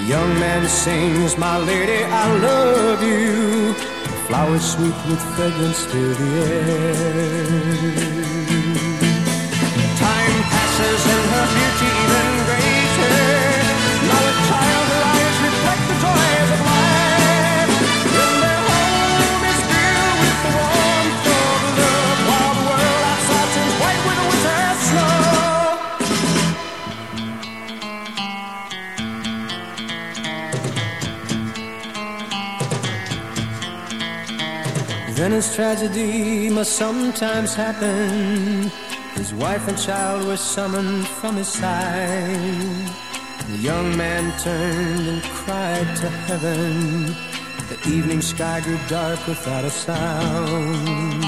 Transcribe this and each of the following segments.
young man sings, my lady, I love you. The flowers sweet with fragrance fill the air. Time passes and her beauty even greater. Now a child, her eyes reflect the joys of life. When their home is filled with the warmth of love, while the world outside turns white with winter's snow. Then his tragedy must sometimes happen. His wife and child were summoned from his side. The young man turned and cried to heaven. The evening sky grew dark without a sound.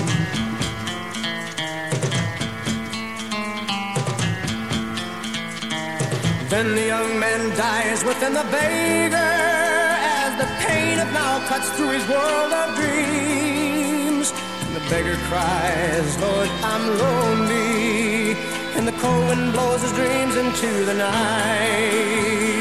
Then the young man dies within the beggar, as the pain of now cuts through his world of dreams. And the beggar cries, Lord, I'm lonely, and the cold wind blows his dreams into the night.